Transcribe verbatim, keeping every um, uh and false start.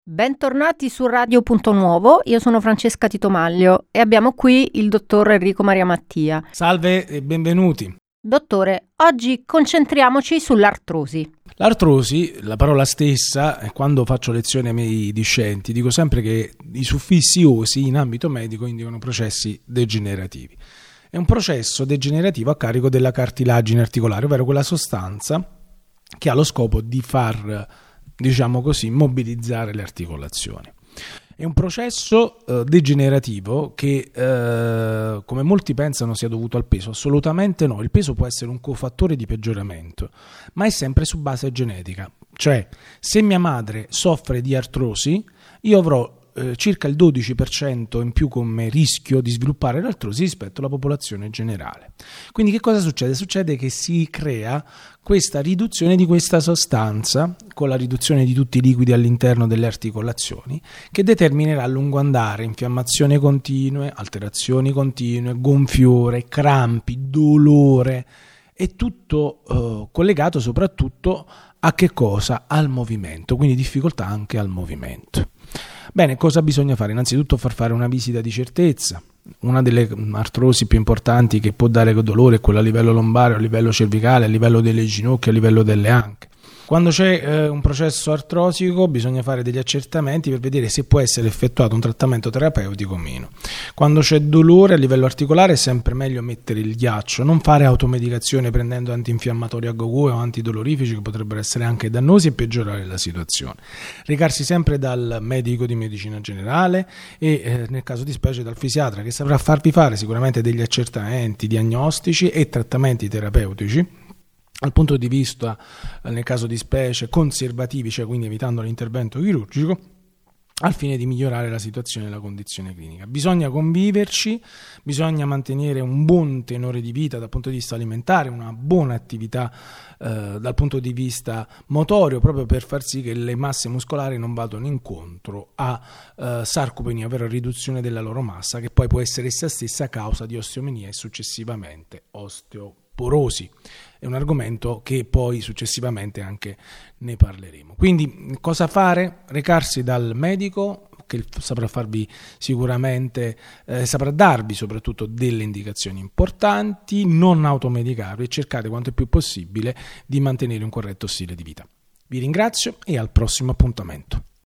Bentornati su Radio Punto Nuovo, io sono Francesca Titomaglio e abbiamo qui il dottor Enrico Maria Mattia. Salve e benvenuti. Dottore, oggi concentriamoci sull'artrosi. L'artrosi, la parola stessa, quando faccio lezioni ai miei discenti, dico sempre che i suffissi osi in ambito medico indicano processi degenerativi. È un processo degenerativo a carico della cartilagine articolare, ovvero quella sostanza che ha lo scopo di far, diciamo così, mobilizzare le articolazioni. È un processo eh, degenerativo che, eh, come molti pensano, sia dovuto al peso. Assolutamente no, il peso può essere un cofattore di peggioramento, ma è sempre su base genetica. Cioè, se mia madre soffre di artrosi, io avrò eh, circa il dodici per cento in più come rischio di sviluppare l'artrosi rispetto alla popolazione generale. Quindi che cosa succede? Succede che si crea questa riduzione di questa sostanza con la riduzione di tutti i liquidi all'interno delle articolazioni, che determinerà a lungo andare infiammazioni continue, alterazioni continue, gonfiore, crampi, dolore, e tutto eh, collegato soprattutto a che cosa? Al movimento, quindi difficoltà anche al movimento. Bene, cosa bisogna fare? Innanzitutto far fare una visita di certezza. Una delle artrosi più importanti che può dare dolore è quella a livello lombare, a livello cervicale, a livello delle ginocchia, a livello delle anche. Quando c'è eh, un processo artrosico bisogna fare degli accertamenti per vedere se può essere effettuato un trattamento terapeutico o meno. Quando c'è dolore a livello articolare è sempre meglio mettere il ghiaccio, non fare automedicazione prendendo antinfiammatori a gogo o antidolorifici che potrebbero essere anche dannosi e peggiorare la situazione. Recarsi sempre dal medico di medicina generale e eh, nel caso di specie dal fisiatra, che saprà farvi fare sicuramente degli accertamenti diagnostici e trattamenti terapeutici dal punto di vista, nel caso di specie, conservativi, cioè quindi evitando l'intervento chirurgico, al fine di migliorare la situazione e la condizione clinica. Bisogna conviverci, bisogna mantenere un buon tenore di vita dal punto di vista alimentare, una buona attività eh, dal punto di vista motorio, proprio per far sì che le masse muscolari non vadano incontro a eh, sarcopenia, ovvero riduzione della loro massa, che poi può essere essa stessa causa di osteomenia e successivamente osteoporosi. È un argomento che poi successivamente anche ne parleremo. Quindi cosa fare? Recarsi dal medico che saprà farvi sicuramente, eh, saprà darvi soprattutto delle indicazioni importanti, non automedicarvi e cercare quanto più possibile di mantenere un corretto stile di vita. Vi ringrazio e al prossimo appuntamento.